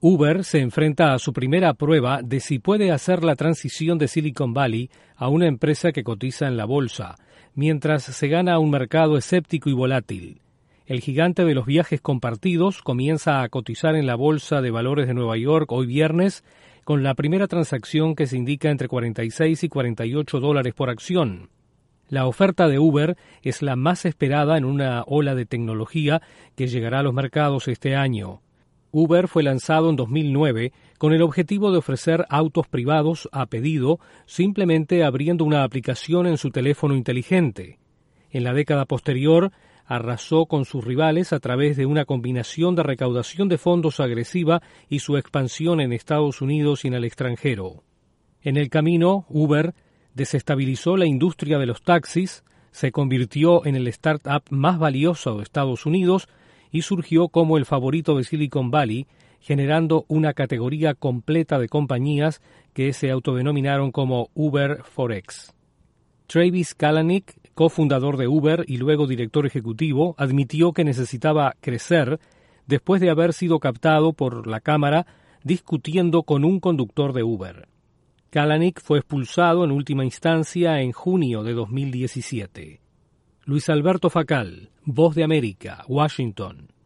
Uber se enfrenta a su primera prueba de si puede hacer la transición de Silicon Valley a una empresa que cotiza en la bolsa, mientras se gana un mercado escéptico y volátil. El gigante de los viajes compartidos comienza a cotizar en la Bolsa de Valores de Nueva York hoy viernes, con la primera transacción que se indica entre $46 y $48 por acción. La oferta de Uber es la más esperada en una ola de tecnología que llegará a los mercados este año. Uber fue lanzado en 2009 con el objetivo de ofrecer autos privados a pedido, simplemente abriendo una aplicación en su teléfono inteligente. En la década posterior, arrasó con sus rivales a través de una combinación de recaudación de fondos agresiva y su expansión en Estados Unidos y en el extranjero. En el camino, Uber desestabilizó la industria de los taxis, se convirtió en el startup más valioso de Estados Unidos y surgió como el favorito de Silicon Valley, generando una categoría completa de compañías que se autodenominaron como Uber Forex. Travis Kalanick, cofundador de Uber y luego director ejecutivo, admitió que necesitaba crecer después de haber sido captado por la cámara discutiendo con un conductor de Uber. Kalanick fue expulsado en última instancia en junio de 2017. Luis Alberto Facal, Voz de América, Washington.